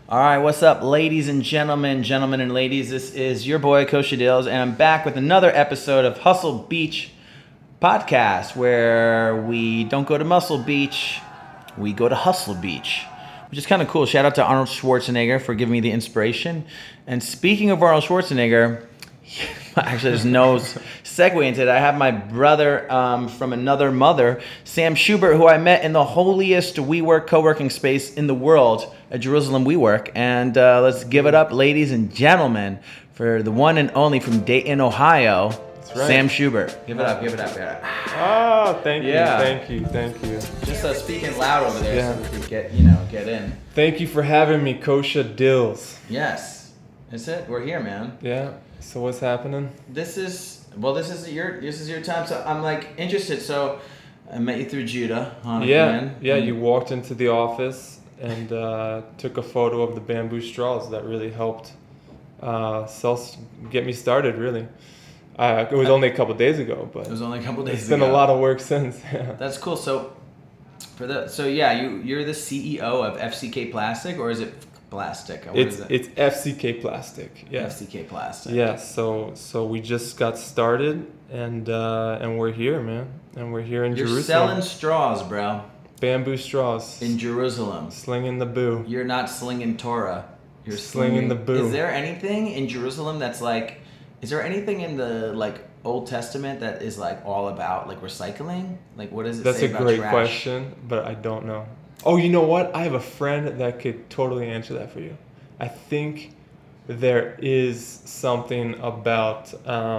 All right, what's up, ladies and gentlemen and ladies? This is your boy Kosha Dills, and I'm back with another episode of Hustle Beach podcast, where we don't go to Muscle Beach, we go to Hustle Beach, which is kind of cool. Shout out to Arnold Schwarzenegger for giving me the inspiration. And speaking of Arnold Schwarzenegger, actually, there's no segue into it. I have my brother from another mother, Sam Schubert, who I met in the holiest WeWork co-working space in the world, at Jerusalem WeWork. And let's give it up, ladies and gentlemen, for the one and only from Dayton, Ohio, right. Sam Schubert. Give it up, give it up. Oh, thank you. Just speaking loud over there so we could get in. Thank you for having me, Kosha Dills. Yes, that's it. We're here, man. Yeah. So what's happening? This is your time. So I'm like interested. So I met you through Judah. Yeah. You walked into the office and took a photo of the bamboo straws. That really helped get me started. Really, it was only a couple of days ago, but it's been a lot of work since. That's cool. So you're the CEO of FCK Plastic, or is it Plastic? It's FCK Plastic. Yeah. FCK Plastic. Yeah. So we just got started, and we're here, man. And we're here in Jerusalem. You're selling straws, bro. Bamboo straws. In Jerusalem. Slinging the boo. You're not slinging Torah. You're slinging the boo. Is there anything in Jerusalem that's like? Is there anything in the Old Testament that is all about recycling? What does it say about trash? That's a great question, but I don't know. Oh, you know what? I have a friend that could totally answer that for you. I think there is something about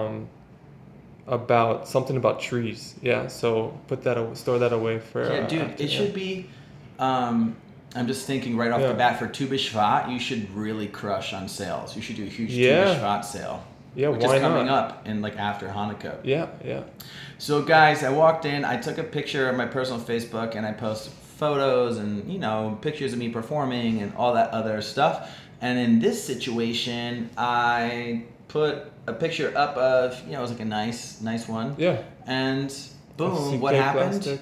trees. Yeah, so store that away for. Yeah, dude, it should be. I'm just thinking right off the bat, for Tu B'Shvat, you should really crush on sales. You should do a huge Tu B'Shvat sale. Yeah, which is coming up in after Hanukkah. Yeah. So guys, I walked in, I took a picture of my personal Facebook, and I posted photos and pictures of me performing and all that other stuff. And in this situation, I put a picture up of it was a nice one. Yeah. And boom, what happened? Plastic.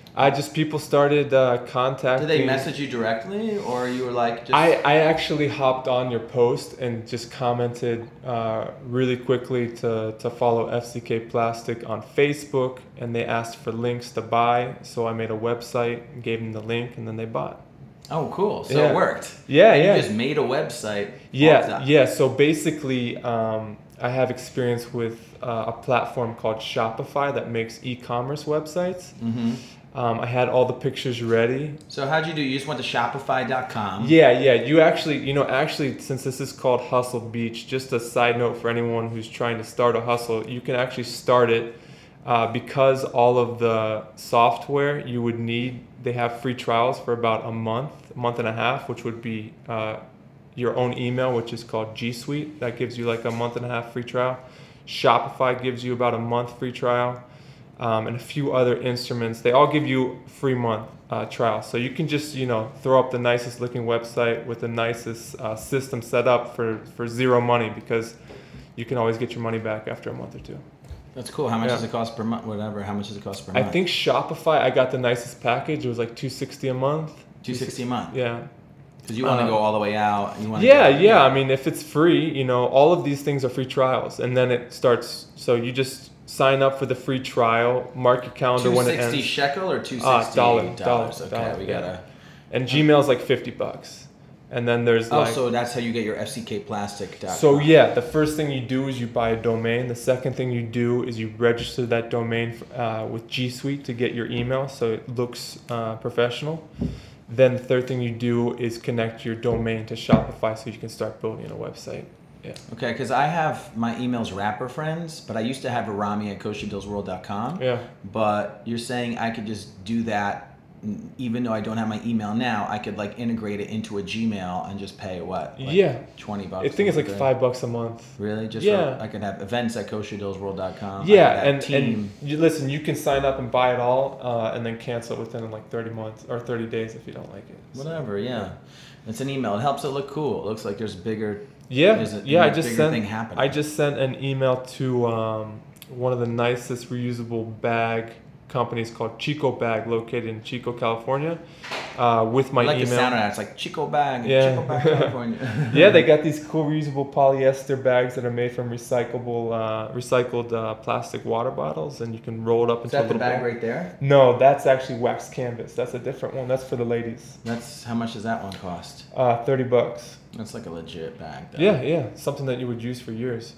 People started contacting. Did they message you directly, or you were just? I actually hopped on your post and just commented really quickly to follow FCK Plastic on Facebook, and they asked for links to buy. So I made a website, gave them the link, and then they bought. Oh, cool! So it worked. Yeah. You just made a website. Yeah. So basically, I have experience with a platform called Shopify that makes e-commerce websites. Mm-hmm. I had all the pictures ready. So how'd you do? You just went to Shopify.com. Yeah. You actually, since this is called Hustle Beach, just a side note for anyone who's trying to start a hustle, you can actually start it because all of the software you would need, they have free trials for about a month and a half, which would be your own email, which is called G Suite. That gives you a month and a half free trial. Shopify gives you about a month free trial. And a few other instruments. They all give you free month trial. So you can just, throw up the nicest looking website with the nicest system set up for zero money, because you can always get your money back after a month or two. That's cool. How much does it cost per month? Whatever. How much does it cost per month? I think Shopify, I got the nicest package. It was $260 a month. $260 a month? Yeah. Because you want to go all the way out. Yeah. I mean, if it's free, all of these things are free trials. And then it starts, so you just sign up for the free trial, mark your calendar when it ends. $260 shekel or $260? Dollars. Okay, we gotta. And Gmail's $50. And then there's so that's how you get your FCKplastic.com. So yeah, the first thing you do is you buy a domain. The second thing you do is you register that domain with G Suite to get your email, so it looks professional. Then the third thing you do is connect your domain to Shopify so you can start building a website. Yeah. Okay, because I have my email's Rapper Friends, but I used to have a Rami at KoshaDillsWorld.com. Yeah. But you're saying I could just do that, even though I don't have my email now. I could integrate it into a Gmail and just pay what? $20. I think it's $5 a month. Really? I could have events at KoshaDillsWorld.com. Yeah, and listen, you can sign up and buy it all, and then cancel it within 30 months or 30 days if you don't like it. So, whatever. Yeah. It's an email. It helps it look cool. It looks like there's bigger. I just sent an email to one of the nicest reusable bag companies called Chico Bag, located in Chico, California. with my I like email. the sound of that. It's like Chico Bag, Yeah. Chico Bag, California. Yeah, they got these cool reusable polyester bags that are made from recycled plastic water bottles, and you can roll it up Is into a that the little bag ball. right there? No, that's actually wax canvas. That's a different one. That's for the ladies. That's how much does that one cost? $30. That's like a legit bag, though. Yeah, something that you would use for years.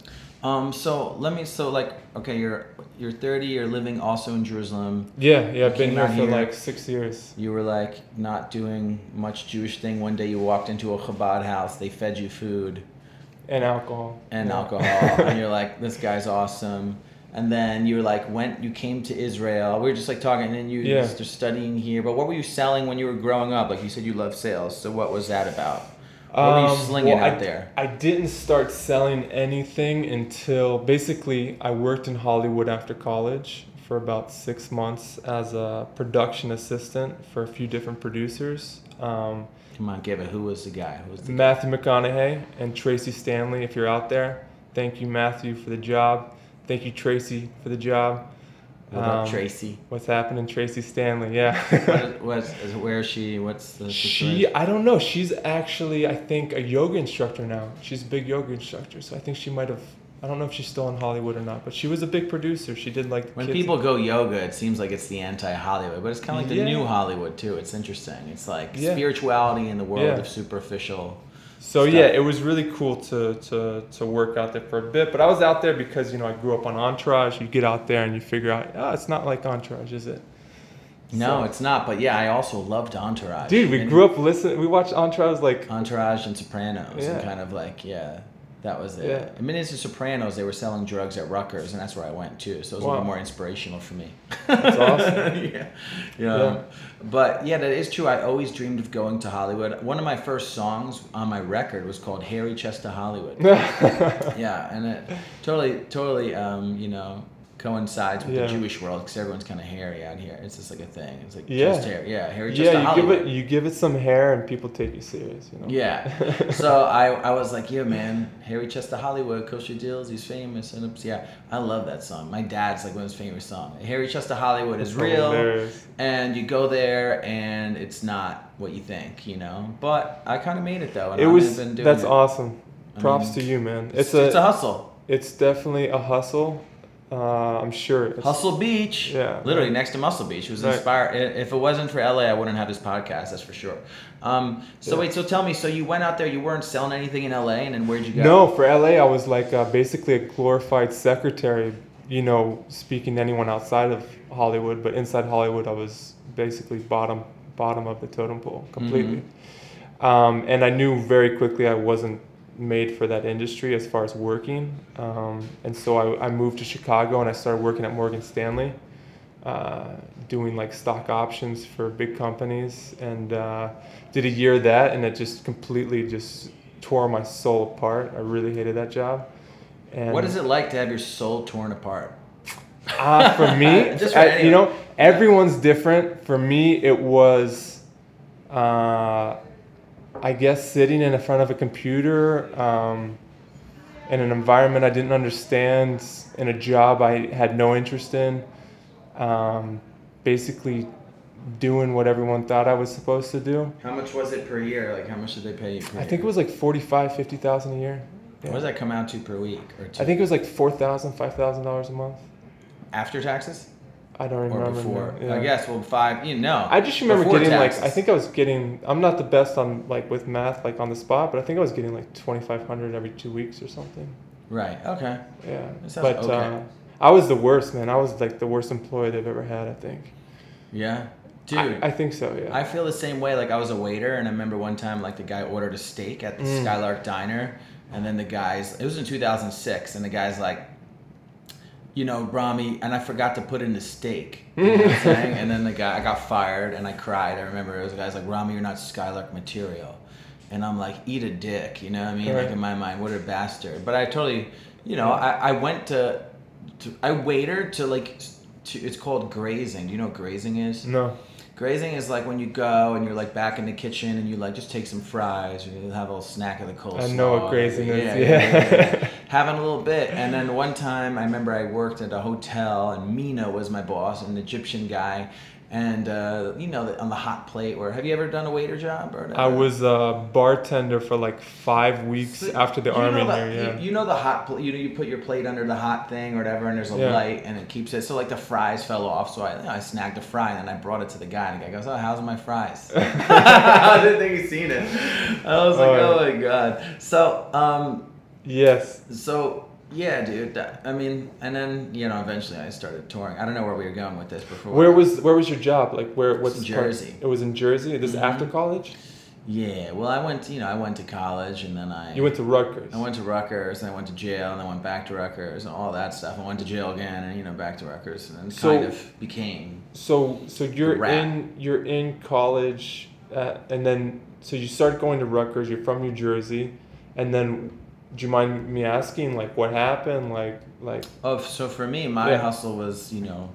Okay, you're 30. You're living also in Jerusalem. Yeah, I've been came here out for here. like 6 years. You were like not doing much Jewish thing. One day you walked into a Chabad house. They fed you food And alcohol. and Yeah. alcohol, and you're like, this guy's awesome. And then you were like, you came to Israel. We were just like talking, and then you Yeah. started studying here. But what were you selling when you were growing up? Like you said, you love sales. So what was that about? What were you slinging out there? I didn't start selling anything until basically I worked in Hollywood after college for about 6 months as a production assistant for a few different producers. Come on, give it. Who was the guy? Who was the Matthew McConaughey and Tracy Stanley, if you're out there. Thank you, Matthew, for the job. Thank you, Tracy, for the job. What about Tracy? What's happening, Tracy Stanley? Yeah. Where is she? What's the I don't know. She's actually, I think, a yoga instructor now. She's a big yoga instructor. So I think she might have, I don't know if she's still in Hollywood or not, but she was a big producer. She did like When kids. people go yoga, it seems like it's the anti-Hollywood, but it's kind of like the new Hollywood too. It's interesting. It's like spirituality in the world of superficial. So stuff. yeah, it was really cool to work out there for a bit. But I was out there because, I grew up on Entourage. You get out there and you figure out, it's not like Entourage, is it? No, it's not. But yeah, I also loved Entourage. Dude, we grew up we watched Entourage like... Entourage and Sopranos and kind of like, that was it. Yeah. I mean, it's the Sopranos. They were selling drugs at Rutgers, and that's where I went too. So it was a little more inspirational for me. That's awesome. yeah. But yeah, that is true. I always dreamed of going to Hollywood. One of my first songs on my record was called Harry Chester Hollywood. Yeah, and it totally, coincides with the Jewish world because everyone's kind of hairy out here. It's just like a thing. It's like just hair. Yeah, Harry Chester Hollywood. You give it some hair and people take you serious. Yeah. So I was like, yeah, man, Harry Chester Hollywood, Kosher Deals, he's famous. And I love that song. My dad's like one of his favorite songs. Harry Chester Hollywood is real. And you go there and it's not what you think, But I kind of made it though. And that's awesome. Props to you, man. It's a hustle. It's definitely a hustle. I'm sure. Hustle Beach. Yeah. Literally next to Muscle Beach. It was inspired. If it wasn't for LA, I wouldn't have this podcast, that's for sure. So tell me, so you went out there, you weren't selling anything in LA, and then where'd you go? No, for LA, I was like basically a glorified secretary, speaking to anyone outside of Hollywood, but inside Hollywood, I was basically bottom of the totem pole completely. Mm-hmm. And I knew very quickly I wasn't made for that industry as far as working, and so I moved to Chicago and I started working at Morgan Stanley, doing like stock options for big companies, and did a year of that, and it just completely just tore my soul apart. I really hated that job. And what is it like to have your soul torn apart? For me, everyone's different. For me, it was I guess sitting in front of a computer in an environment I didn't understand, in a job I had no interest in, basically doing what everyone thought I was supposed to do. How much was it per year? Like, how much did they pay you per year? I think it was like $45,000-$50,000 a year. Yeah. What does that come out to per week or two? I think it was like $4,000-$5,000 a month. After taxes? I don't remember. Or before? Yeah. I guess, five, I just remember getting taxes. I think I was getting, I'm not the best on with math on the spot, but I think I was getting like $2,500 every 2 weeks or something. Right, okay. Yeah. But okay. I was the worst, man. I was like the worst employee they've ever had, I think. Yeah? Dude. I think so, yeah. I feel the same way. Like, I was a waiter, and I remember one time, the guy ordered a steak at the Skylark Diner, and then it was in 2006, and the guy's like, Rami, and I forgot to put in the steak. You know what I'm saying? And then I got fired, and I cried. I remember it was the guy's like, Rami, you're not Skylark material. And I'm like, eat a dick, you know what I mean? Right. Like, in my mind, what a bastard. But I totally, I went I waitered to it's called grazing. Do you know what grazing is? No. Grazing is like when you go and you're back in the kitchen and you just take some fries or you have a little snack of the coleslaw. I know what grazing is. Yeah. Having a little bit. And then one time I remember I worked at a hotel and Mina was my boss, an Egyptian guy. and on the hot plate. Or have you ever done a waiter job? Or I was a bartender for like 5 weeks after the army. You know the hot plate. You put your plate under the hot thing or whatever, and there's a light, and it keeps it. So like the fries fell off, so I snagged a fry, and then I brought it to the guy, and the guy goes, "Oh, how's my fries?" I didn't think he'd seen it. I was like, "Oh my god." So yes. So. Yeah, dude. I mean, and then eventually I started touring. I don't know where we were going with this before. Where was your job? Like what's Jersey? It was in Jersey. This after college? Yeah. Well, I went to college, and then You went to Rutgers. I went to Rutgers, and I went to jail, and I went back to Rutgers, and all that stuff. I went to jail again, and back to Rutgers, and then kind of became. So you're in college, and then so you start going to Rutgers. You're from New Jersey, and then. Do you mind me asking, like, what happened? So for me, my hustle was,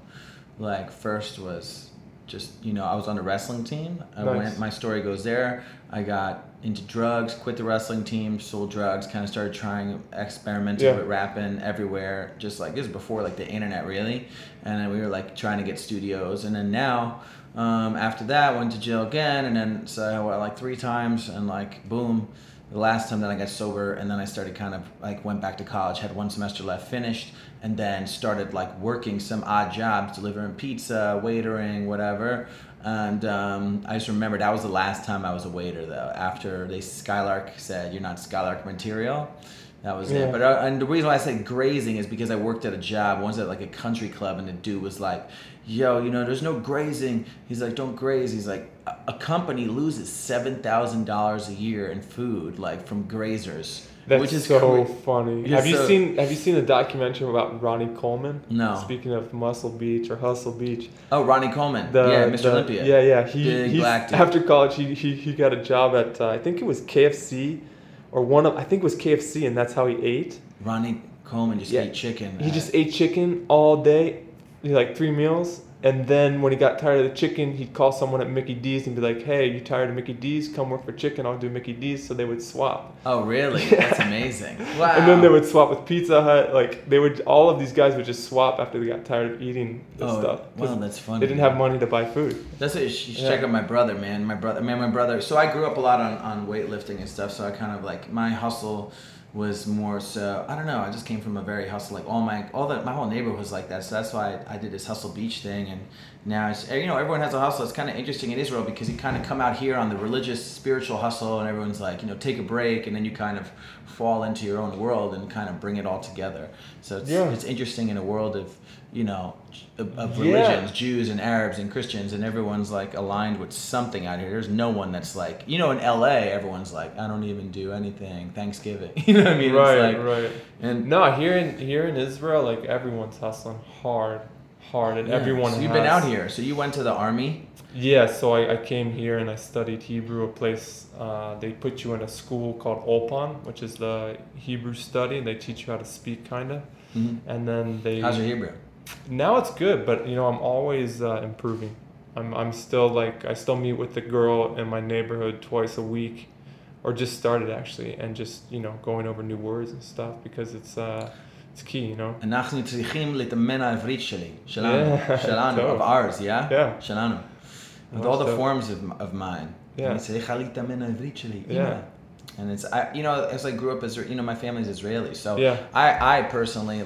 first was just, I was on the wrestling team. My story goes there. I got into drugs, quit the wrestling team, sold drugs, kind of started experimenting with rapping everywhere. Just like, this was before, like, the internet, really. And then we were, like, trying to get studios. And then now, after that, went to jail again. And then, so I went, like, 3 times, and, like, boom. The last time that I got sober, and then I started kind of like went back to college, had 1 semester left, finished, and then started like working some odd jobs, delivering pizza, waitering, whatever. And I just remember that was the last time I was a waiter, though. After Skylark said, "You're not Skylark material." That was it. But and the reason why I say grazing is because I worked at a job once at like a country club, and the dude was like, "Yo, there's no grazing." He's like, "Don't graze." He's like, "A company loses $7,000 a year in food, like from grazers." That's which is so funny. Yeah, Have you seen the documentary about Ronnie Coleman? No. Speaking of Muscle Beach or Hustle Beach. Oh, Ronnie Coleman. Mr. Olympia. Yeah. Big black dude. After college, he got a job at I think it was KFC, I think it was KFC, and that's how he ate. Ronnie Coleman just ate chicken. He just ate chicken all day, like 3 meals. And then when he got tired of the chicken, he'd call someone at Mickey D's and be like, "Hey, you tired of Mickey D's? Come work for chicken. I'll do Mickey D's." So they would swap. Oh, really? Yeah. That's amazing. Wow. And then they would swap with Pizza Hut. Like all of these guys would just swap after they got tired of eating this stuff. Wow, that's funny. They didn't have money to buy food. That's what you should check out my brother, man. My brother. So I grew up a lot on weightlifting and stuff. So I kind of like my hustle was more so, I don't know, I just came from a very hustle, like my whole neighborhood was like that, so that's why I did this Hustle Beach thing, and now it's, everyone has a hustle. It's kind of interesting in Israel because you kind of come out here on the religious, spiritual hustle, and everyone's like, take a break, and then you kind of fall into your own world and kind of bring it all together. So it's interesting in a world of, of religions, Jews and Arabs and Christians, and everyone's like aligned with something out here. There's no one that's like, in LA, everyone's like, I don't even do anything, Thanksgiving. You know what I mean? Right. And no, here in Israel, like everyone's hustling hard, and everyone. So you've been out here. So you went to the army. Yeah. So I came here and I studied Hebrew. A place they put you in a school called Olpan, which is the Hebrew study, and they teach you how to speak, kind of. Mm-hmm. And then How's your Hebrew? Now it's good, but I'm always improving. I'm still I still meet with the girl in my neighborhood twice a week, or just started actually, and just going over new words and stuff because it's key, אנחנו צריכים להתאמן העברית שלנו, of ours, yeah? Yeah. שלנו. With all the forms of mine. Yeah. צריכה להתאמן העברית שלי. Yeah. And it's as I grew up as my family's Israeli, so yeah. I personally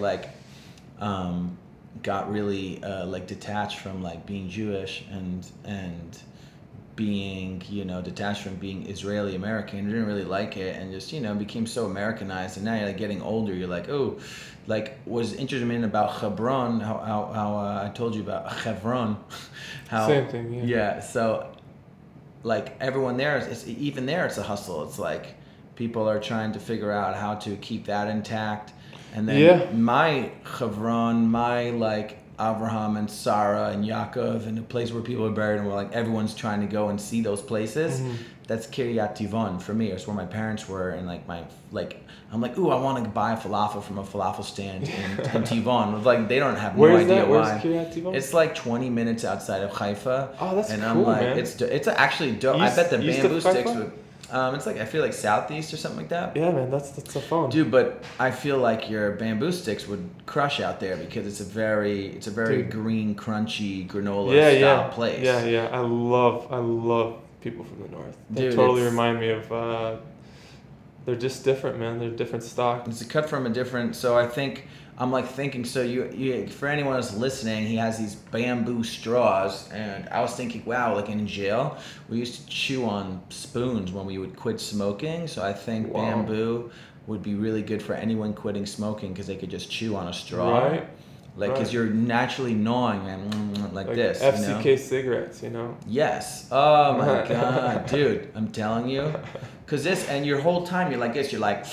got really detached from being Jewish and being detached from being Israeli American. I didn't really like it, and just became so Americanized. And now you're getting older, you're like, oh, was interested about Hebron, how I told you about Hebron, how same thing. Yeah. So everyone there it's a hustle. It's like people are trying to figure out how to keep that intact. And then my Hebron, my Abraham and Sarah and Yaakov, and the place where people are buried, and we're everyone's trying to go and see those places. Mm-hmm. That's Kiryat Tivon for me. It's where my parents were, and I'm ooh, I want to buy falafel from a falafel stand in Tivon. They don't have no idea why. Where's Kiryat Tivon? It's 20 minutes outside of Haifa. Oh, that's and cool, I'm man. It's actually dope. I bet the bamboo sticks would. It's like I feel like Southeast or something like that. Yeah, man, that's the phone. Dude, but I feel like your bamboo sticks would crush out there because it's a very Dude. green, crunchy granola style place. Yeah. I love people from the north. They Dude, totally it's- remind me of. They're just different, man. They're different stock. It's a cut from a different. So I think I'm like thinking. So you for anyone that's listening, he has these bamboo straws, and I was thinking, wow, like in jail, we used to chew on spoons when we would quit smoking. So I think Wow. bamboo would be really good for anyone quitting smoking because they could just chew on a straw. Right. Like, because Right. you're naturally gnawing and like this. FCK You know? cigarettes, you know. Yes. Oh my god, dude! I'm telling you, because this and your whole time you're like this. You're like,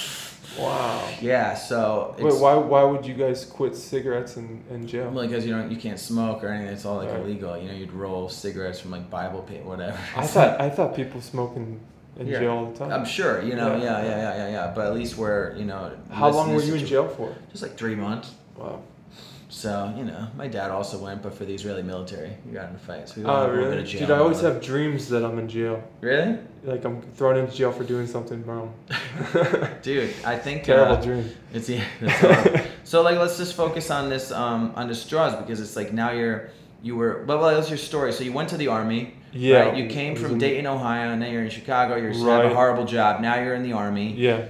Wow. yeah. So Wait, why would you guys quit cigarettes in jail? because you can't smoke or anything. It's all like Right. illegal. You know, you'd roll cigarettes from like Bible paper, whatever. I thought people smoking in Yeah. jail all the time. I'm sure. You know. Yeah. Yeah. But at least we're How long were you in jail for? Just like 3 months. Wow. So my dad also went, but for the Israeli military, he got in a fight. So we Oh, went a little bit really? of jail. Dude, I always have dreams that I'm in jail. Really, Like I'm thrown into jail for doing something wrong. dude. I think Terrible dream. It's that's horrible. So like let's just focus on this on the straws because it's like now you were but what's your story? So you went to the army. Yeah. Right? You came I was from in- Dayton, Ohio, and now you're in Chicago. You're just having a Right. horrible job. Now you're in the army. Yeah.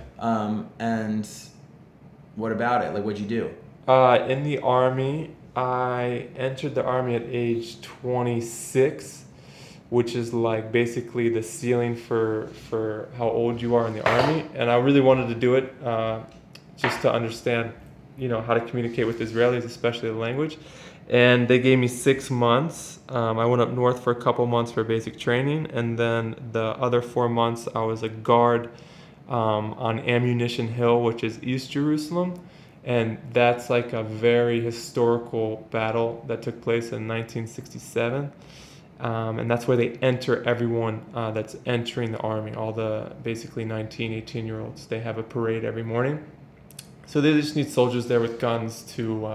And what about it? Like what'd you do? In the army, I entered the army at age 26, which is like basically the ceiling for how old you are in the army. And I really wanted to do it just to understand, how to communicate with Israelis, especially the language. And they gave me 6 months. I went up north for a couple months for basic training, and then the other 4 months I was a guard on Ammunition Hill, which is East Jerusalem. And that's like a very historical battle that took place in 1967. And that's where they enter everyone that's entering the army, all the basically 19, 18-year-olds. They have a parade every morning. So they just need soldiers there with guns to,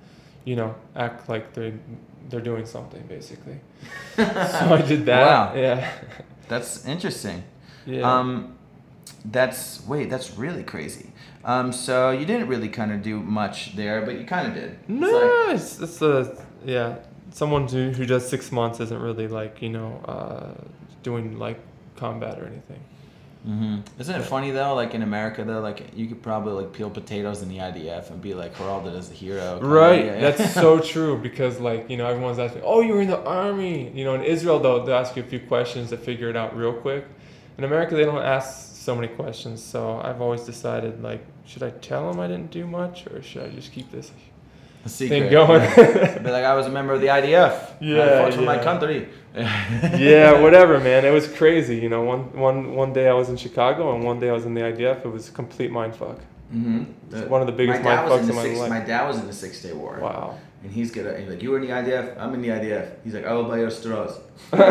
act like they're doing something, basically. So I did that. Wow. Yeah. That's interesting. Yeah. That's really crazy. So you didn't really kind of do much there, but you kind of did. No, it's someone who does 6 months isn't really like, doing like combat or anything. Mm-hmm. Isn't it funny though? Like in America though, like you could probably like peel potatoes in the IDF and be like heralded as a hero. Right, Yeah. that's so true because like, everyone's asking, oh, you were in the army. In Israel though, they'll ask you a few questions to figure it out real quick. In America, they don't ask so many questions, so I've always decided like, should I tell them I didn't do much or should I just keep this A secret. thing going? Right. Be like, I was a member of the IDF. Yeah, I fought for my yeah. country. Yeah, whatever, man. It was crazy. One day I was in Chicago and one day I was in the IDF. It was a complete mindfuck. Mm-hmm. It's one of the biggest mindfucks in my life. My dad was in the 6-Day War. Wow. And he's like, you were in the IDF? I'm in the IDF. He's like, I will buy your straws.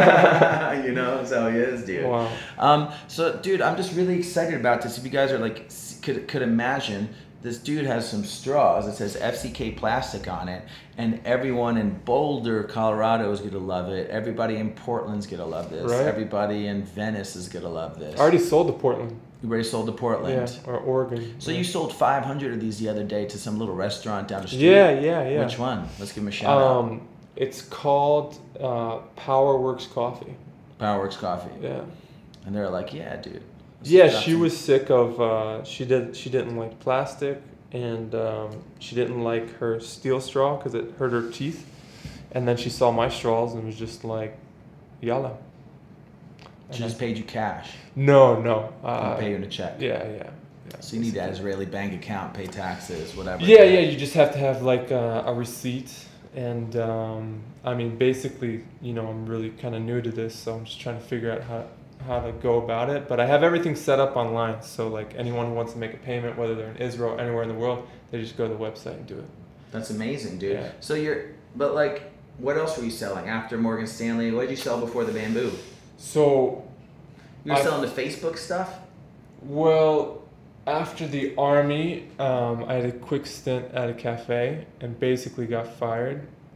That's how he is, dude. Wow. So, dude, I'm just really excited about this. If you guys are like, could imagine, this dude has some straws that says FCK plastic on it, and everyone in Boulder, Colorado is gonna love it. Everybody in Portland's gonna love this. Right. Everybody in Venice is gonna love this. I already sold to Portland. You already sold to Portland. Yeah, or Oregon. So you sold 500 of these the other day to some little restaurant down the street. Yeah. Which one? Let's give him a shout out. It's called Powerworks Coffee. Powerworks Coffee. Yeah. And they're like, yeah, dude. Yeah, she was sick of. She didn't like plastic, and she didn't like her steel straw because it hurt her teeth. And then she saw my straws and was just like, "Yalla." She just paid you cash. No. I'll pay you in a check. Yeah. So you need that Israeli bank account, pay taxes, whatever. Yeah. You just have to have like a receipt, and basically, I'm really kind of new to this, so I'm just trying to figure out how to go about it. But I have everything set up online, so like anyone who wants to make a payment, whether they're in Israel, anywhere in the world, they just go to the website and do it. That's amazing, dude. Yeah. So but like, what else were you selling after Morgan Stanley? What did you sell before the bamboo? So, You were selling the Facebook stuff? well, after the army, I had a quick stint at a cafe and basically got fired.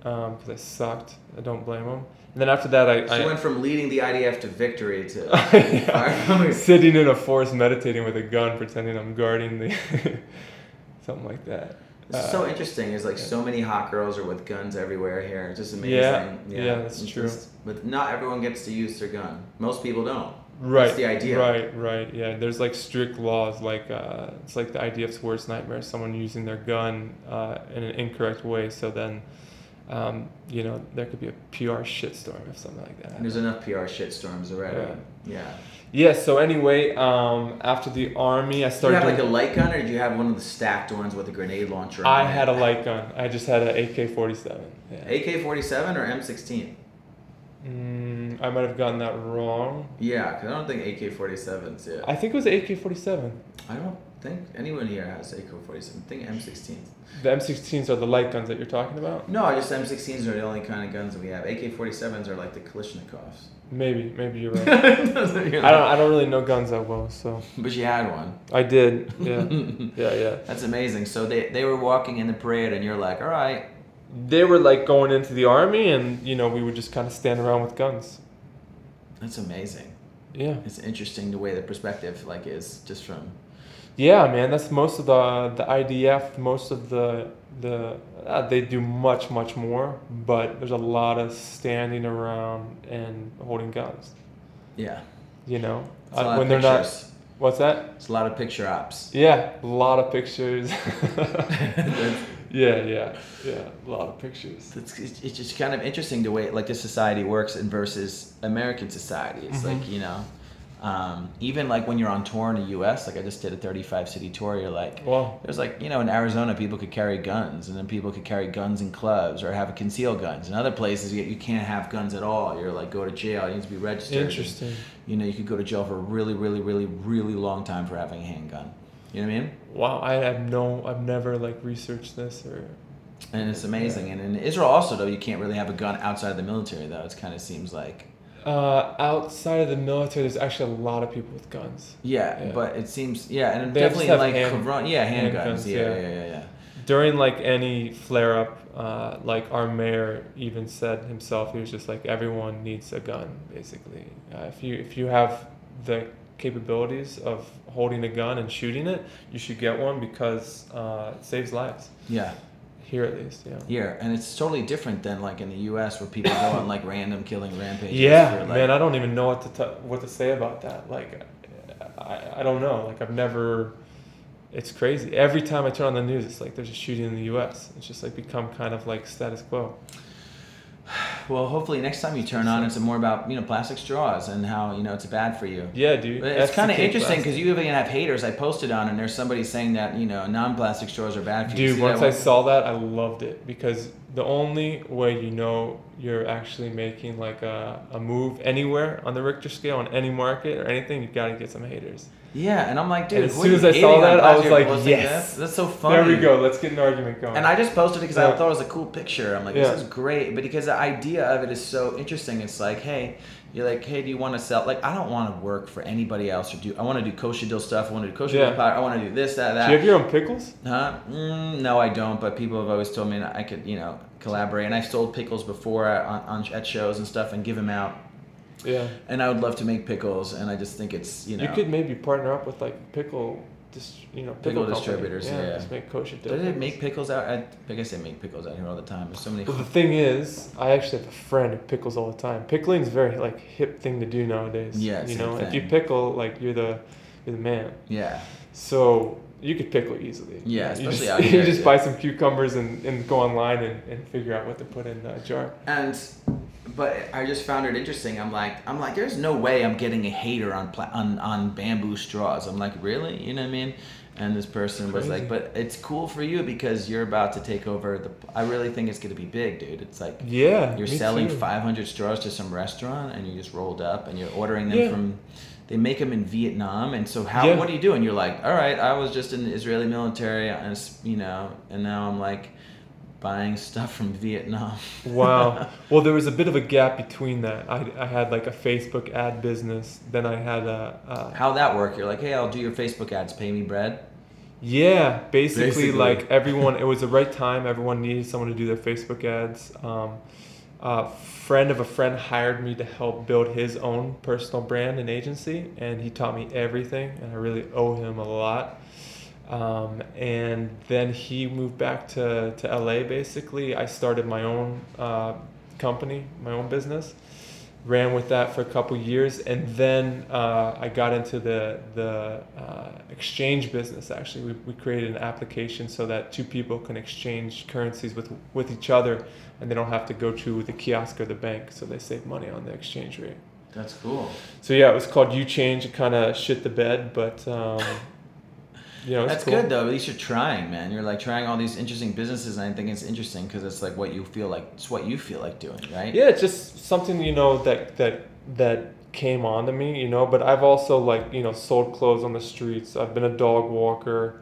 because I sucked. I don't blame them. And then after that, I went from leading the IDF to victory to sitting in a forest meditating with a gun, pretending I'm guarding the something like that. It's so interesting. There's like so many hot girls are with guns everywhere here. It's just amazing. Yeah, that's true. But not everyone gets to use their gun. Most people don't. Right. That's the idea. Right. Yeah, there's like strict laws. Like it's like the IDF's worst nightmare: someone using their gun in an incorrect way. So then, there could be a PR shitstorm if something like that. There's enough PR shitstorms already. Yeah. So anyway, after the army, I started. Did you have like a light gun, or did you have one of the stacked ones with a grenade launcher? I had a light gun. I just had an AK-47. Yeah. AK-47 or M16? I might have gotten that wrong. Yeah, because I don't think AK-47s. Yeah. I think it was AK-47. I don't think anyone here has AK-47. I think M16s. The M16s are the light guns that you're talking about? No, just M16s are the only kind of guns that we have. AK-47s are like the Kalashnikovs. Maybe you're right. I don't really know guns that well, so. But you had one. I did. Yeah. Yeah. That's amazing. So they were walking in the parade, and you're like, all right. They were like going into the army, and we would just kind of stand around with guns. That's amazing. Yeah. It's interesting the way the perspective like is just from. Yeah, man. That's most of the IDF. Most of the they do much more, but there's a lot of standing around and holding guns. Yeah. It's a lot when of they're pictures. not. What's that? It's a lot of picture ops. Yeah, a lot of pictures. Yeah, a lot of pictures. It's just kind of interesting the way like the society works and versus American society. It's like even like when you're on tour in the U.S., like I just did a 35 city tour. You're like, well, there's like in Arizona people could carry guns, and then people could carry guns in clubs or have concealed guns. In other places you can't have guns at all. You're like go to jail. You need to be registered. Interesting. And, you could go to jail for a really, really, really, really long time for having a handgun. You know what I mean? Wow, I've never like researched this or. And it's amazing. And in Israel also though, you can't really have a gun outside of the military though. It kind of seems like. Outside of the military, there's actually a lot of people with guns. Yeah. But it seems and they definitely like handguns. Yeah. During like any flare up, like our mayor even said himself, he was just like everyone needs a gun basically. If you have the capabilities of holding a gun and shooting it, you should get one because it saves lives. Yeah. Here at least, yeah. Here, and it's totally different than like in the U.S. where people go on like random killing rampages. Yeah, man, I don't even know what to say about that. Like, I don't know. Like, I've never. It's crazy. Every time I turn on the news, it's like there's a shooting in the U.S. It's just like become kind of like status quo. Well, hopefully next time you turn on, it's more about plastic straws and how it's bad for you. Yeah, dude. But it's kind of interesting because you even have haters. I posted on, and there's somebody saying that non-plastic straws are bad for you. Dude, once I saw that, I loved it because the only way you're actually making like a move anywhere on the Richter scale on any market or anything, you gotta get some haters. Yeah, and I'm like, dude. And as soon as I saw that, I was like, yes. That's so funny. There we go. Let's get an argument going. And I just posted it because I thought it was a cool picture. I'm like, this is great. But because the idea of it is so interesting. It's like, hey, you're like, hey, do you want to sell? Like, I don't want to work for anybody else I want to do kosher dill stuff. I want to do kosher dill powder. I want to do this, that. Do you have your own pickles? Huh? No, I don't. But people have always told me that I could, collaborate. And I've sold pickles before at shows and stuff and give them out. Yeah. And I would love to make pickles, and I just think it's You could maybe partner up with like pickle distributors. Yeah. Just make kosher. Do they make pickles out? I guess they make pickles out here all the time. There's so many. Well, the thing is, I actually have a friend who pickles all the time. Pickling is a very like hip thing to do nowadays. Yeah. If you pickle, like you're the man. Yeah. So you could pickle easily. Yeah, especially out here. You just buy some cucumbers and go online and figure out what to put in a jar. But I just found it interesting. I'm like, there's no way I'm getting a hater on bamboo straws. I'm like, really? You know what I mean? And this person was like, but it's cool for you because you're about to take over I really think it's going to be big, dude. It's like, you're selling 500 straws to some restaurant and you just rolled up and you're ordering them from, they make them in Vietnam. And so what do you do? And you're like, all right, I was just in the Israeli military and now I'm like, buying stuff from Vietnam. Wow. Well, there was a bit of a gap between that. I had like a Facebook ad business. Then I had How'd that work? You're like, hey, I'll do your Facebook ads. Pay me bread. Yeah, basically like everyone, it was the right time. Everyone needed someone to do their Facebook ads. A friend of a friend hired me to help build his own personal brand and agency, and he taught me everything, and I really owe him a lot. And then he moved back to LA. Basically, I started my own company, my own business, ran with that for a couple years, and then I got into the exchange business. Actually, we created an application so that two people can exchange currencies with each other, and they don't have to go to the kiosk or the bank, so they save money on the exchange rate. That's cool. So yeah, it was called UChange. It kind of shit the bed, but that's cool. good though. At least you're trying, man. You're like trying all these interesting businesses, and I think it's interesting because it's like what you feel like. It's what you feel like doing, right? Yeah, it's just something that came on to me, But I've also sold clothes on the streets. I've been a dog walker.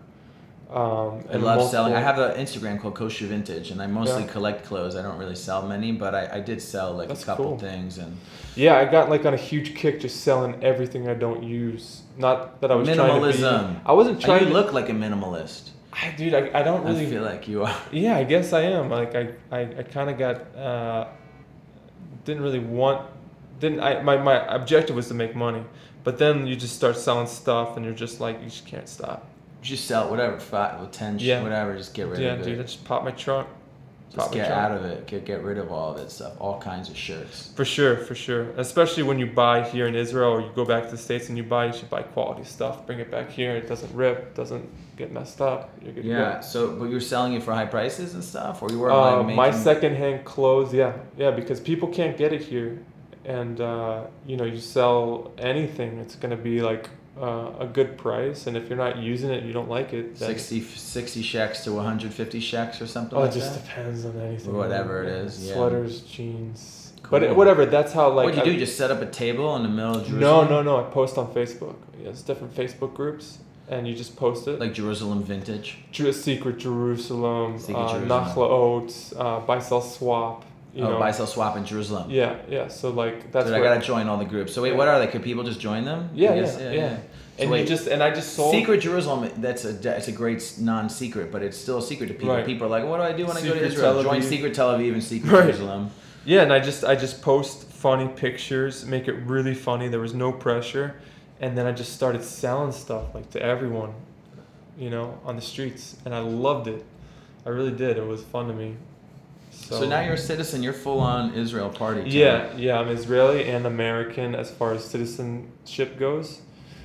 I love selling. I have an Instagram called Kosher Vintage, and I mostly collect clothes. I don't really sell many, but I did sell That's a couple cool. things. And yeah, I got on a huge kick just selling everything I don't use. Not that I was minimalism. trying to be. I wasn't trying. You look like a minimalist. I don't really. I feel like you are. Yeah, I guess I am. Like I kind of got. Didn't really want. My objective was to make money, but then you just start selling stuff, and you're just like, you just can't stop. Just sell whatever, 5, 10, whatever. Just get rid of it. Yeah, dude, I just pop my trunk. Just get out of it. Get rid of all of that stuff. All kinds of shirts. For sure. Especially when you buy here in Israel, or you go back to the States and you should buy quality stuff. Bring it back here. It doesn't rip. Doesn't get messed up. You're good to go. So, but you're selling it for high prices and stuff, or you were making... My secondhand clothes, yeah, because people can't get it here, and you sell anything, it's gonna be like a good price, and if you're not using it, you don't like it. 60 shekels to 150 shekels or something. It just depends on anything. Or whatever it is. Yeah. Sweaters, jeans. Cool. But whatever. That's how What do you do? Just set up a table in the middle of Jerusalem? No. I post on Facebook. Yeah, it's different Facebook groups, and you just post it. Like Jerusalem Vintage. Secret Jerusalem. Nachla Oats. Buy Sell Swap. Buy Sell Swap in Jerusalem. Yeah. So that's. Dude, I gotta join all the groups. So wait, what are they? Could people just join them? Yeah. So and I just sold Secret Jerusalem. It's a great non-secret, but it's still a secret to people. Right. People are like, what do I do when I go to Secret Israel? Join Secret Tel Aviv and Secret Jerusalem. Yeah, and I just post funny pictures, make it really funny. There was no pressure, and then I just started selling stuff to everyone, on the streets, and I loved it. I really did. It was fun to me. So now you're a citizen. You're full on Israel party. Yeah. I'm Israeli and American as far as citizenship goes.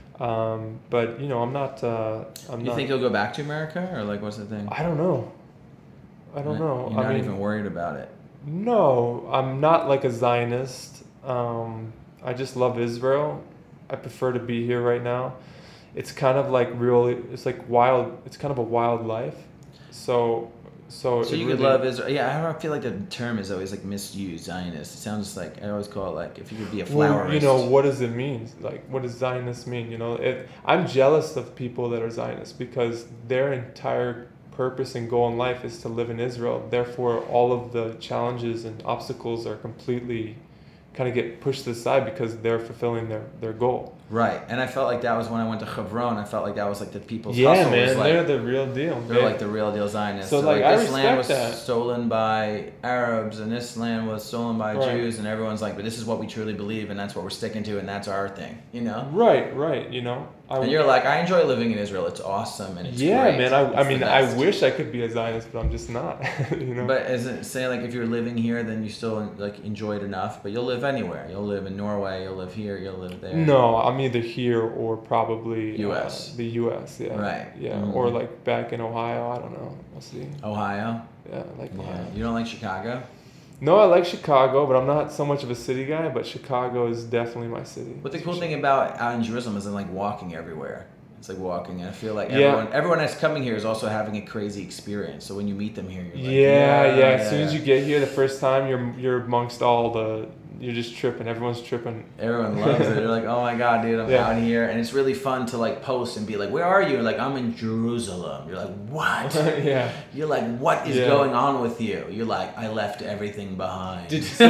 But I'm not. You think you'll go back to America, or what's the thing? I don't know. You're not even worried about it. No, I'm not like a Zionist. I just love Israel. I prefer to be here right now. It's kind of it's like wild. It's kind of a wild life. So you could love Israel. Yeah, I don't feel like the term is always misused, Zionist. It sounds just like, I always call it if you could be a flowerist. Well, what does it mean? What does Zionist mean? I'm jealous of people that are Zionists because their entire purpose and goal in life is to live in Israel. Therefore, all of the challenges and obstacles are completely kind of get pushed to the side because they're fulfilling their goal. Right, and I felt like that was when I went to Hebron. I felt like that was the people's hustle. Yeah, man, they're the real deal. They're the real deal Zionists. So this land was stolen by Arabs, and this land was stolen by Jews, and everyone's but this is what we truly believe, and that's what we're sticking to, and that's our thing, Right. And you're I enjoy living in Israel. It's awesome, and it's great. Man. I wish I could be a Zionist, but I'm just not. But is it saying if you're living here, then you still enjoy it enough? But you'll live anywhere. You'll live in Norway. You'll live here. You'll live there. No, I'm either here or probably U.S. The U.S. Yeah. Right. Yeah. Mm-hmm. Or back in Ohio. I don't know. We'll see. Ohio. Yeah, Ohio. You don't like Chicago? No, I like Chicago, but I'm not so much of a city guy. But Chicago is definitely my city. But the cool thing about out in Jerusalem is walking everywhere. It's walking, and I feel like everyone that's coming here is also having a crazy experience. So when you meet them here, you're yeah. As soon as you get here the first time, you're amongst all the you're just tripping. Everyone's tripping. Everyone loves it. They're like, oh my God, dude, I'm out here. And it's really fun to like post and be like, where are you? Like, I'm in Jerusalem. You're like, what? Yeah. You're like, what is going on with you? You're like, I left everything behind. So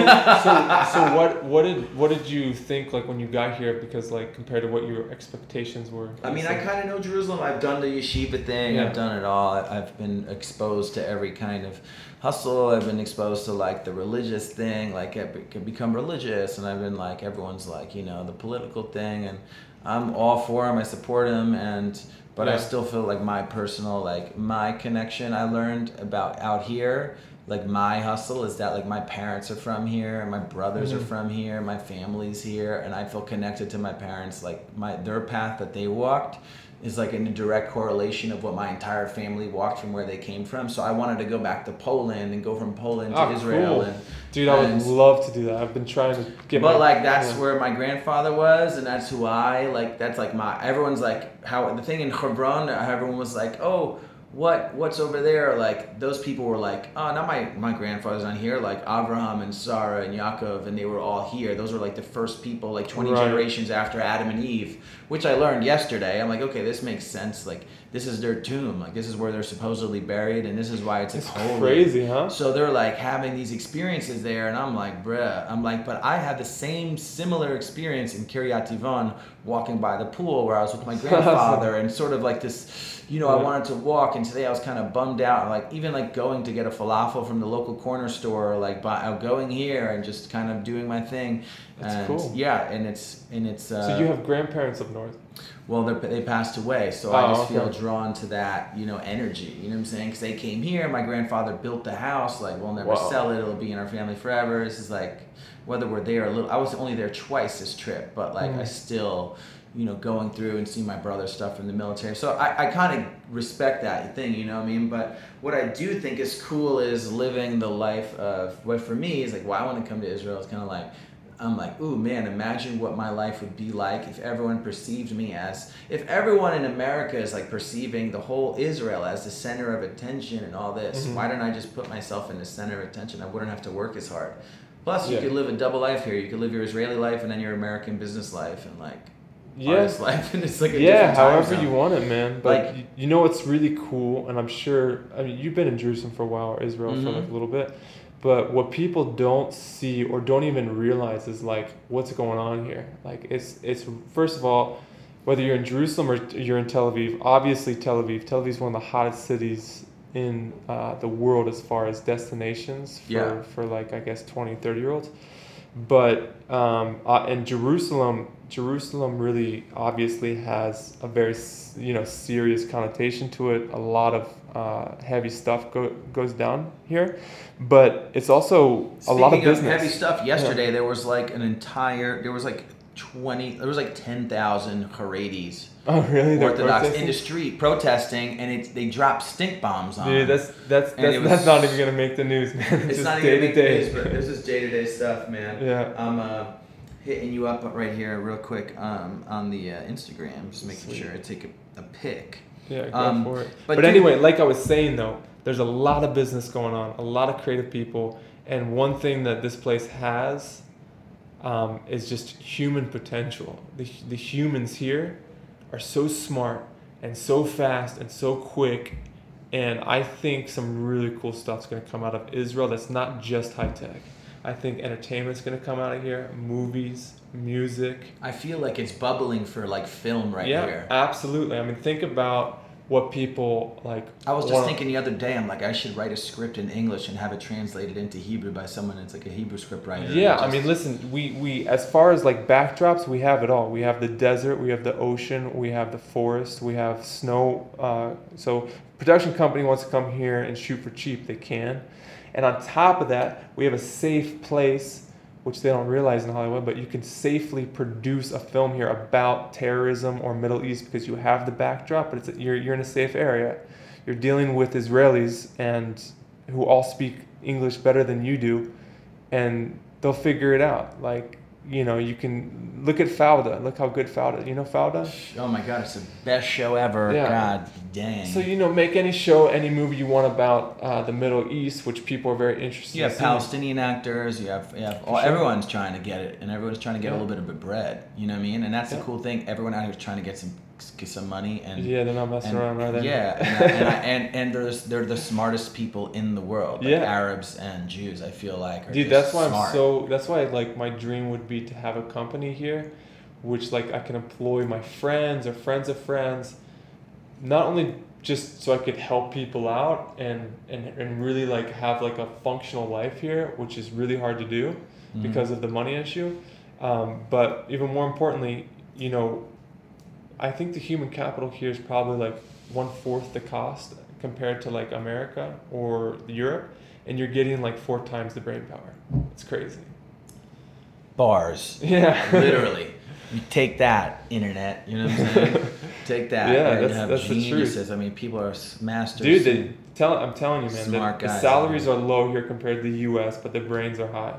what did you think like when you got here? Because like compared to what your expectations were. I mean, I kind of know Jerusalem. I've done the yeshiva thing. I've done it all. I've been exposed to every kind of hustle. I've been exposed to like the religious thing, like it can become religious, and I've been like, everyone's like, you know, the political thing, and I'm all for him. I support him, but I still feel like my personal, like my connection I learned about out here, like my hustle is that like my parents are from here, and my brothers are from here, my family's here, and I feel connected to my parents. Like their path that they walked is like in a direct correlation of what my entire family walked from where they came from. So I wanted to go back to Poland and go from Poland to Israel. Cool. Dude, I would love to do that. I've been trying to get that's where my grandfather was, and that's who that's like everyone's like, how the thing in Hebron, everyone was like, oh, what's over there? Like those people were like, oh, not my grandfather's not here, like Abraham and Sarah and Yaakov, and they were all here. Those were like the first people, like 20 generations after Adam and Eve, which I learned yesterday. I'm like, okay, this makes sense. Like this is their tomb. Like this is where they're supposedly buried, and this is why it's holy. Crazy, huh? So they're like having these experiences there, and I'm like, bruh. But I had the similar experience in Kiryat Yvon, walking by the pool where I was with my grandfather, and sort of like this. You know, I wanted to walk, and today I was kind of bummed out. Like even like going to get a falafel from the local corner store, like going here and just kind of doing my thing. That's cool. Yeah, and it's. So you have grandparents up north. Well, they passed away, so I just feel drawn to that, you know, energy. You know what I'm saying? Because they came here. My grandfather built the house. Like we'll never sell it. It'll be in our family forever. This is like whether we're there a little. I was only there twice this trip, but like I still. You know, going through and seeing my brother's stuff from the military. So I kind of respect that thing, you know what I mean? But what I do think is cool is living the life of, what for me is like, I want to come to Israel. It's kind of like, I'm like, ooh, man, imagine what my life would be like if everyone perceived me as, if everyone in America is like perceiving the whole Israel as the center of attention and all this, why don't I just put myself in the center of attention? I wouldn't have to work as hard. Plus, you could live a double life here. You could live your Israeli life and then your American business life and like, artist life, and it's like a different time however zone. You want it, man. But like, you know what's really cool, and I'm sure, I mean, you've been in Jerusalem for a while, or Israel for like a little bit, but what people don't see or don't even realize is like what's going on here. Like it's first of all, whether you're in Jerusalem or you're in Tel Aviv, obviously Tel Aviv is one of the hottest cities in the world as far as destinations for like, I guess 20, 30-year-olds. But in Jerusalem really obviously has a very, you know, serious connotation to it. A lot of heavy stuff goes down here, but it's also a lot of business. Speaking of heavy stuff, yesterday there was like 10,000 Haredis. Oh, really? Orthodox in the street protesting, and they dropped stink bombs on. Dude, that's not even gonna make the news, man. It's not even gonna make the news, but this is day-to-day stuff, man. Yeah. I'm hitting you up right here, real quick, on the Instagram, just making sure I take a pic. Yeah, go for it. But anyway, like I was saying though, there's a lot of business going on, a lot of creative people, and one thing that this place has is just human potential. The humans here are so smart and so fast and so quick, and I think some really cool stuff's going to come out of Israel that's not just high tech. I think entertainment's going to come out of here, movies, music. I feel like it's bubbling for like film here. Yeah, absolutely. I mean, think about what people like. I was just thinking the other day, I'm like, I should write a script in English and have it translated into Hebrew by someone that's like a Hebrew script writer. Yeah, I mean, listen, we as far as like backdrops, we have it all. We have the desert, we have the ocean, we have the forest, we have snow. So production company wants to come here and shoot for cheap, they can. And on top of that, we have a safe place, which they don't realize in Hollywood, but you can safely produce a film here about terrorism or Middle East because you have the backdrop, but you're in a safe area. You're dealing with Israelis and who all speak English better than you do, and they'll figure it out. Like, you can look at Fauda. Look how good Fauda. You know Fauda? Oh my God, it's the best show ever. Yeah. God dang. So make any show, any movie you want about the Middle East, which people are very interested. You have in. Palestinian actors. You have Sure. everyone's trying to get it, and everyone's trying to get a Yeah. little bit of a bread. You know what I mean? And that's the Yeah. cool thing. Everyone out here is trying to get some money, and Yeah, they're not messing around, are they? Yeah, and they're the smartest people in the world. Like Yeah. Arabs and Jews, I feel like. Are Dude, just that's why smart. that's why like my dream would be to have a company here, which like I can employ my friends or friends of friends, not only just so I could help people out and really like have like a functional life here, which is really hard to do because of the money issue. But even more importantly, I think the human capital here is probably like 1/4 the cost compared to like America or Europe, and you're getting like 4 times the brain power. It's crazy. Bars. Yeah. Literally. You take that, internet. You know what I'm saying? Take that. Yeah, and that's have the truth. geniuses. I mean, people are masters. Dude, I'm telling you, man, Smart the guys, salaries are low here compared to the U.S., but the brains are high.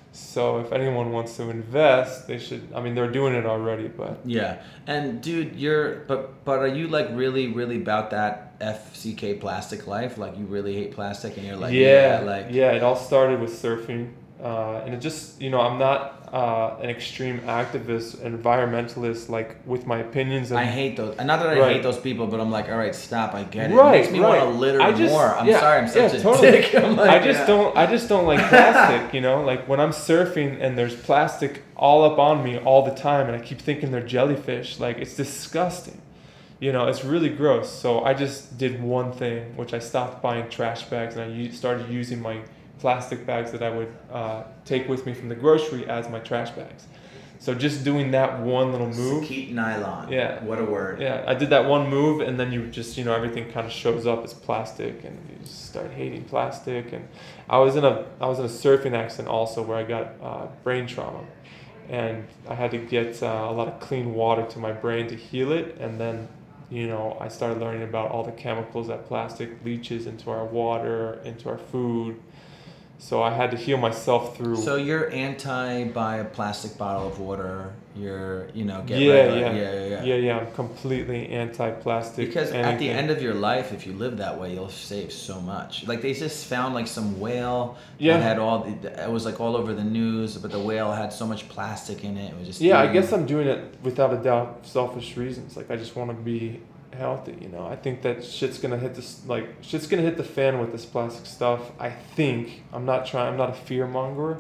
So if anyone wants to invest, they should. I mean, they're doing it already, but Yeah, and dude, but are you like really, really about that FCK plastic life? Like you really hate plastic, and you're like, yeah, it all started with surfing, and it just I'm not an extreme activist, environmentalist, like with my opinions. And, I hate those. Not that I Right. hate those people, but I'm like, all right, stop. I get it. Right, It makes me want to litter more. I'm sorry, I'm such a totally. dick. I'm like, I just don't like plastic. Like when I'm surfing and there's plastic all up on me all the time, and I keep thinking they're jellyfish. Like it's disgusting. It's really gross. So I just did one thing, which I stopped buying trash bags, and I started using my plastic bags that I would take with me from the grocery as my trash bags. So just doing that one little move. Keep nylon. Yeah. What a word. Yeah, I did that one move, and then you just everything kind of shows up as plastic, and you just start hating plastic. And I was in a surfing accident also where I got brain trauma, and I had to get a lot of clean water to my brain to heal it, and then I started learning about all the chemicals that plastic leaches into our water, into our food. So I had to heal myself through. So you're anti-buy a plastic bottle of water. You're, get Yeah. I'm completely anti-plastic. Because anything. at the end of your life, if you live that way, you'll save so much. Like they just found like some whale that had it was like all over the news, but the whale had so much plastic in it. It was just I guess I'm doing it without a doubt, selfish reasons. Like I just want to be healthy. I think that shit's gonna hit the fan with this plastic stuff. I think I'm not a fear monger,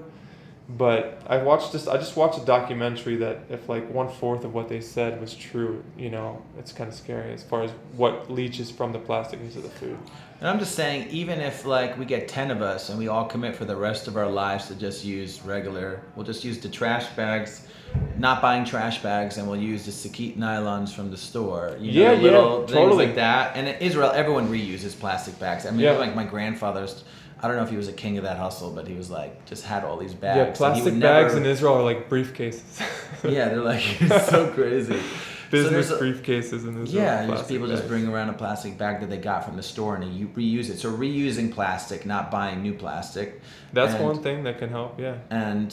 but I just watched a documentary that if like 1/4 of what they said was true, it's kind of scary as far as what leaches from the plastic into the food. And I'm just saying, even if like we get 10 of us and we all commit for the rest of our lives to just use we'll just use the trash bags, not buying trash bags, and we'll use the Sakit nylons from the store. Little things totally. like that. And in Israel, everyone reuses plastic bags. I mean, like my grandfather's, I don't know if he was a king of that hustle, but he was like, just had all these bags. Yeah, plastic bags in Israel are like briefcases. Yeah, they're like, it's so crazy. Business briefcases in Israel. Yeah, just people just bring around a plastic bag that they got from the store and you reuse it. So reusing plastic, not buying new plastic. That's one thing that can help. Yeah. And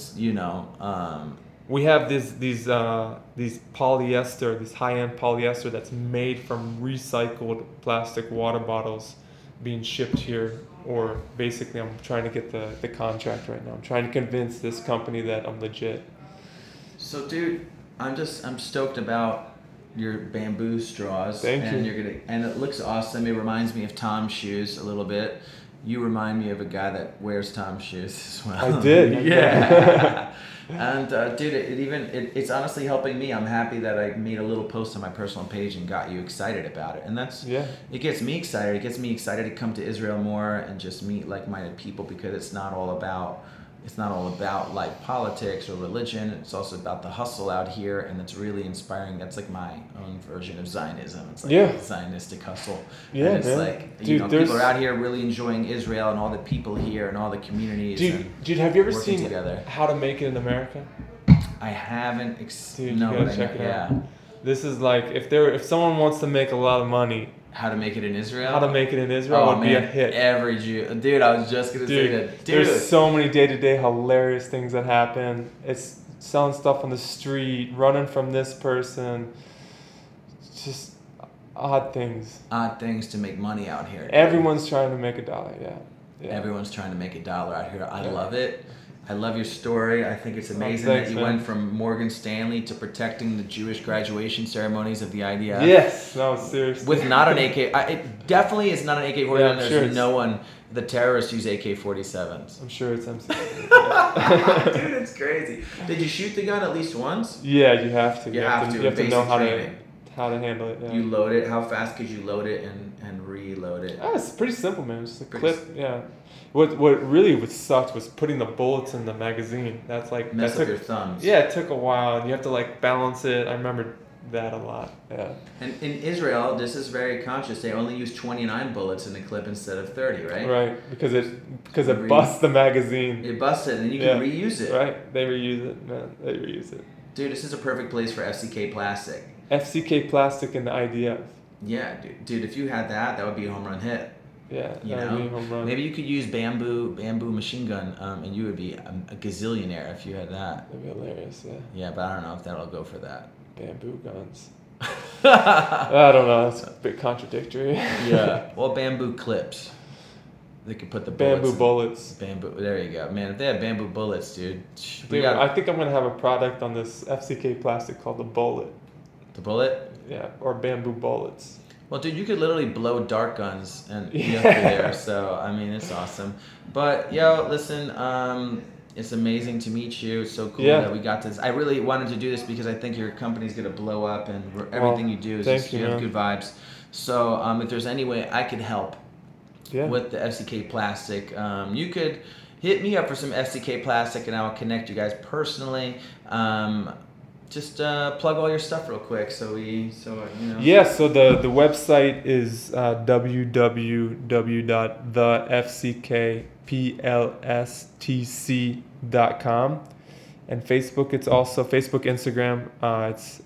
we have these polyester, this high-end polyester that's made from recycled plastic water bottles being shipped here. Or basically, I'm trying to get the contract right now. I'm trying to convince this company that I'm legit. So, dude, I'm stoked about your bamboo straws. Thank you. And it looks awesome. It reminds me of Tom's shoes a little bit. You remind me of a guy that wears Tom's shoes as well. I did. Yeah. And dude, it's honestly helping me. I'm happy that I made a little post on my personal page and got you excited about it. And it gets me excited. It gets me excited to come to Israel more and just meet like-minded people, because it's not all about like politics or religion. It's also about the hustle out here, and it's really inspiring. That's like my own version of Zionism. It's like a Zionistic hustle. Yeah, and it's man. like People are out here really enjoying Israel and all the people here and all the communities. Dude, have you ever working seen together. How to Make It in America? I haven't. Dude, you gotta check it out. This is like if someone wants to make a lot of money. How to Make It in Israel? How to Make It in Israel would be a hit. Every Jew. Dude, I was just going to say that. Dude. There's so many day-to-day hilarious things that happen. It's selling stuff on the street, running from this person, just odd things. Odd things to make money out here. Everyone's trying to make $1. Yeah. Everyone's trying to make $1 out here. I love it. I love your story. I think it's amazing Thanks, that you man. went from Morgan Stanley to protecting the Jewish graduation ceremonies of the IDF. Yes, no, seriously. With not an AK. It definitely is not an AK-47. Yeah, I'm There's sure no one. The terrorists use AK-47s. I'm sure it's MC. Dude, it's crazy. Did you shoot the gun at least once? Yeah, you have to. You have to. You have to know Basic how to handle it. Yeah. You load it. How fast could you load it and reload it? It's pretty simple, man. It's just a Pretty clip. Yeah. What really sucked was putting the bullets in the magazine. That's like Mess up your thumbs. Yeah, it took a while, and you have to like balance it. I remember that a lot. Yeah. And in Israel, this is very conscious. They only use 29 bullets in the clip instead of 30, right? Right, because it busts the magazine. It busts it, and you can reuse it. Right, they reuse it, man. They reuse it. Dude, this is a perfect place for FCK plastic. FCK plastic and the IDF. Yeah, dude. If you had that, that would be a home run hit. Yeah, You that would be a know, home run. maybe you could use bamboo machine gun, and you would be a gazillionaire if you had that. That'd be hilarious. Yeah. Yeah, but I don't know if that'll go for that. Bamboo guns. I don't know. That's a bit contradictory. Yeah. Well, bamboo clips. They could put the Bamboo bullets. Bamboo. There you go, man. If they have bamboo bullets, dude. Dude, I think I'm gonna have a product on this FCK plastic called the Bullet. The bullet. Yeah, or bamboo bullets. Well, dude, you could literally blow dart guns and be up Yeah. there. So I mean, it's awesome. But yo, listen. It's amazing to meet you. It's so cool that we got this. I really wanted to do this because I think your company's gonna blow up, and everything you do is thank just, you, you have man. good vibes. So if there's any way I could help with the FCK plastic, you could hit me up for some FCK plastic, and I will connect you guys personally. Just plug all your stuff real quick, so you know. Yeah, so the website is www.thefckplstc.com, and Facebook. It's also Facebook, Instagram. It's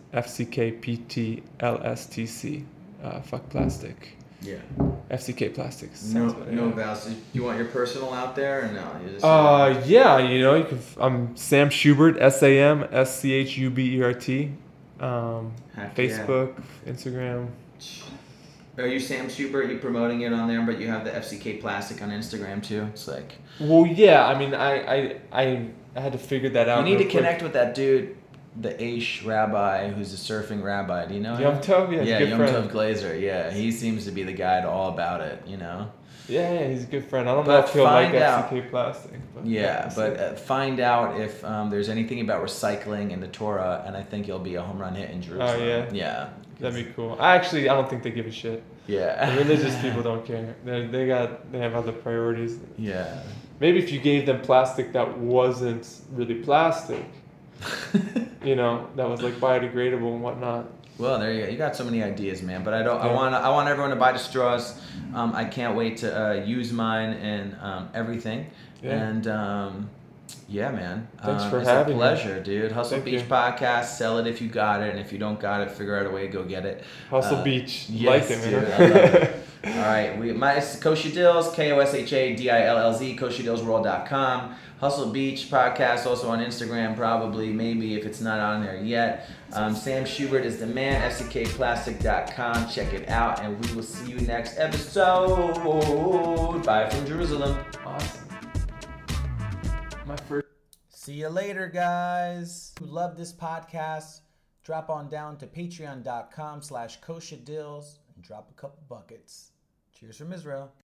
FCKPTLSTC. Fuck plastic. Yeah. FCK Plastics. No vowels. Do you want your personal out there, or no? You just, yeah, you know, you can. I'm Sam Schubert, SAMSCHUBERT. Facebook, Instagram. Are you Sam Schubert? You promoting it on there, but you have the FCK Plastic on Instagram too. It's like. Well, yeah. I mean, I had to figure that out. You need to connect with that dude, the Aish rabbi, who's a surfing rabbi. Do you know him? Yom Tov, Yeah, good Yom friend. Tov Glazer. Yeah, he seems to be the guy to all about it. You know. Yeah, he's a good friend. I don't know But if he'll like find out- FCK Plastic. But Yeah, but find out if there's anything about recycling in the Torah, and I think you'll be a home run hit in Jerusalem. Oh, yeah? Yeah. That'd be cool. I don't think they give a shit. Yeah. The religious people don't care. They have other priorities. Yeah. Maybe if you gave them plastic that wasn't really plastic, you know, that was like biodegradable and whatnot. Well, there you go. You got so many ideas, man. But I don't. Yeah. I want everyone to buy the straws. I can't wait to use mine and everything. Yeah. And yeah, man. Thanks for it's having a me. pleasure, dude. Hustle Thank Beach you. Podcast. Sell it if you got it, and if you don't got it, figure out a way to go get it. Hustle Beach. Yes, Like it, dude. man. I love it. All right, it's Kosha Dills, KOSHADILLZ, KoshaDillsWorld.com. Hustle Beach Podcast, also on Instagram, probably, maybe, if it's not on there yet. Sam Schubert is the man, FCKPlastic.com. Check it out, and we will see you next episode. Bye from Jerusalem. Awesome. My first. See you later, guys. Who love this podcast, drop on down to patreon.com/KoshaDills and drop a couple buckets. Cheers from Israel.